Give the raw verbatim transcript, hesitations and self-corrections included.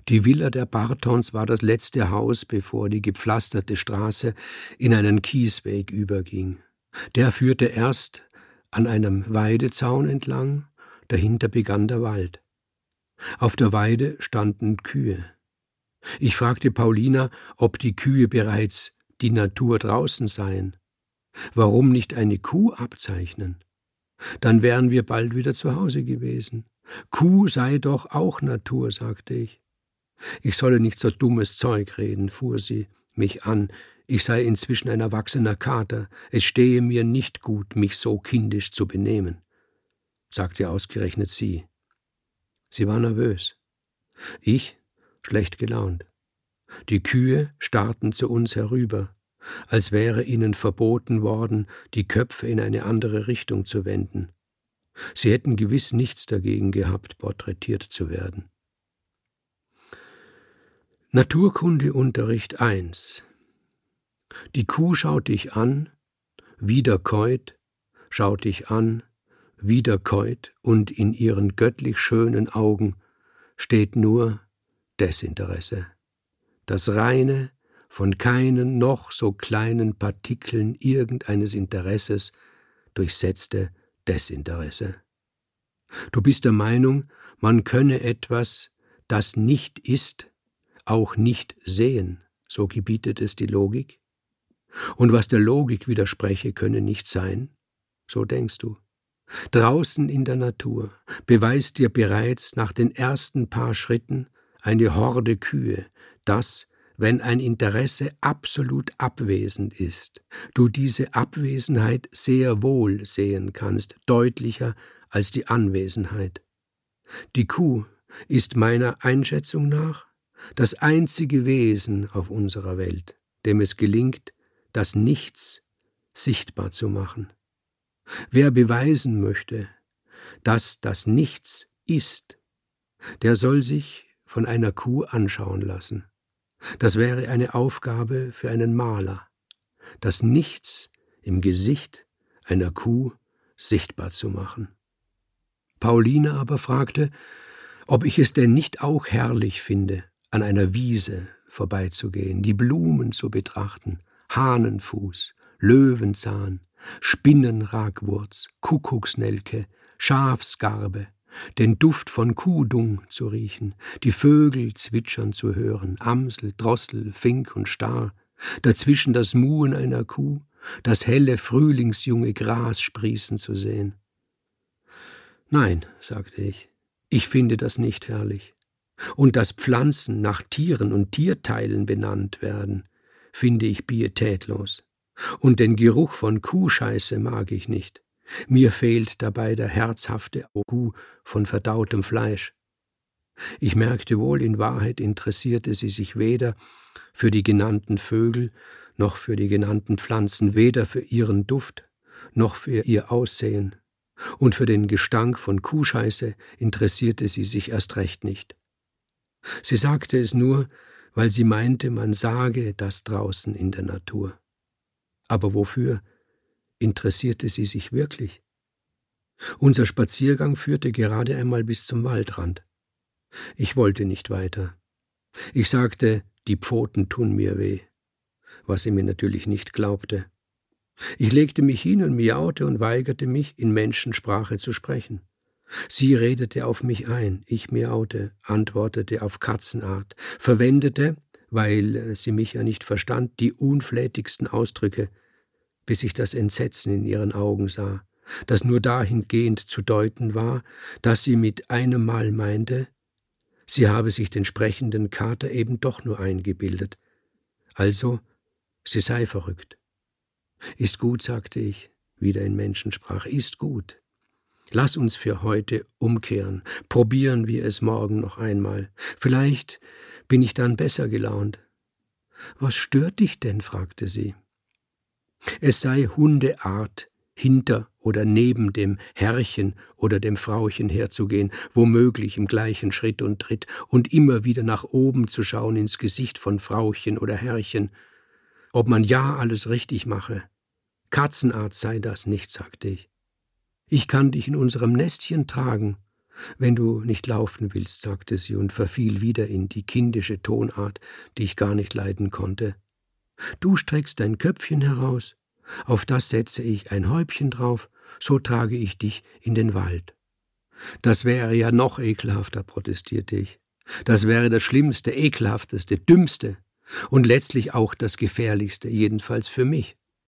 Die Villa der Bartons war das letzte Haus, bevor die gepflasterte Straße in einen Kiesweg überging. Der führte erst an einem Weidezaun entlang, dahinter begann der Wald. Auf der Weide standen Kühe. Ich fragte Paulina, ob die Kühe bereits die Natur draußen seien. Warum nicht eine Kuh abzeichnen? Dann wären wir bald wieder zu Hause gewesen. Kuh sei doch auch Natur, sagte ich. Ich solle nicht so dummes Zeug reden, fuhr sie mich an. Ich sei inzwischen ein erwachsener Kater. Es stehe mir nicht gut, mich so kindisch zu benehmen, sagte ausgerechnet sie. Sie war nervös. Ich schlecht gelaunt. Die Kühe starrten zu uns herüber, als wäre ihnen verboten worden, die Köpfe in eine andere Richtung zu wenden. Sie hätten gewiss nichts dagegen gehabt, porträtiert zu werden. Naturkundeunterricht eins. Die Kuh schaut dich an, wieder käut, schaut dich an, wieder käut, und in ihren göttlich schönen Augen steht nur Desinteresse. Das reine, von keinen noch so kleinen Partikeln irgendeines Interesses durchsetzte Desinteresse. Du bist der Meinung, man könne etwas, das nicht ist, auch nicht sehen, so gebietet es die Logik. Und was der Logik widerspreche, könne nicht sein, so denkst du. Draußen in der Natur beweist dir bereits nach den ersten paar Schritten eine Horde Kühe, dass, wenn ein Interesse absolut abwesend ist, du diese Abwesenheit sehr wohl sehen kannst, deutlicher als die Anwesenheit. Die Kuh ist meiner Einschätzung nach das einzige Wesen auf unserer Welt, dem es gelingt, das Nichts sichtbar zu machen. Wer beweisen möchte, dass das Nichts ist, der soll sich von einer Kuh anschauen lassen. Das wäre eine Aufgabe für einen Maler, das Nichts im Gesicht einer Kuh sichtbar zu machen. Paulina aber fragte, ob ich es denn nicht auch herrlich finde, an einer Wiese vorbeizugehen, die Blumen zu betrachten, Hahnenfuß, Löwenzahn, Spinnenragwurz, Kuckucksnelke, Schafsgarbe, den Duft von Kuhdung zu riechen, die Vögel zwitschern zu hören, Amsel, Drossel, Fink und Star, dazwischen das Muhen einer Kuh, das helle frühlingsjunge Gras sprießen zu sehen. Nein, sagte ich, ich finde das nicht herrlich. Und dass Pflanzen nach Tieren und Tierteilen benannt werden, finde ich pietätlos. Und den Geruch von Kuhscheiße mag ich nicht. Mir fehlt dabei der herzhafte Kuh von verdautem Fleisch. Ich merkte wohl, in Wahrheit interessierte sie sich weder für die genannten Vögel noch für die genannten Pflanzen, weder für ihren Duft noch für ihr Aussehen. Und für den Gestank von Kuhscheiße interessierte sie sich erst recht nicht. Sie sagte es nur, weil sie meinte, man sage das draußen in der Natur. Aber wofür interessierte sie sich wirklich? Unser Spaziergang führte gerade einmal bis zum Waldrand. Ich wollte nicht weiter. Ich sagte, die Pfoten tun mir weh, was sie mir natürlich nicht glaubte. Ich legte mich hin und miaute und weigerte mich, in Menschensprache zu sprechen. Sie redete auf mich ein, ich miaute, antwortete auf Katzenart, verwendete, weil sie mich ja nicht verstand, die unflätigsten Ausdrücke, bis ich das Entsetzen in ihren Augen sah, das nur dahingehend zu deuten war, dass sie mit einem Mal meinte, sie habe sich den sprechenden Kater eben doch nur eingebildet, also sie sei verrückt. »Ist gut«, sagte ich, wieder in Menschensprache, »ist gut. Lass uns für heute umkehren, probieren wir es morgen noch einmal. Vielleicht bin ich dann besser gelaunt.« »Was stört dich denn?«, fragte sie. Es sei Hundeart, hinter oder neben dem Herrchen oder dem Frauchen herzugehen, womöglich im gleichen Schritt und Tritt, und immer wieder nach oben zu schauen ins Gesicht von Frauchen oder Herrchen, ob man ja alles richtig mache. Katzenart sei das nicht, sagte ich. Ich kann dich in unserem Nestchen tragen, Wenn du nicht laufen willst, sagte sie und verfiel wieder in die kindische Tonart, die ich gar nicht leiden konnte. Du streckst dein Köpfchen heraus, auf das setze ich ein Häubchen drauf, so trage ich dich in den Wald. Das wäre ja noch ekelhafter, protestierte ich. Das wäre das Schlimmste, Ekelhafteste, Dümmste und letztlich auch das Gefährlichste, jedenfalls für mich.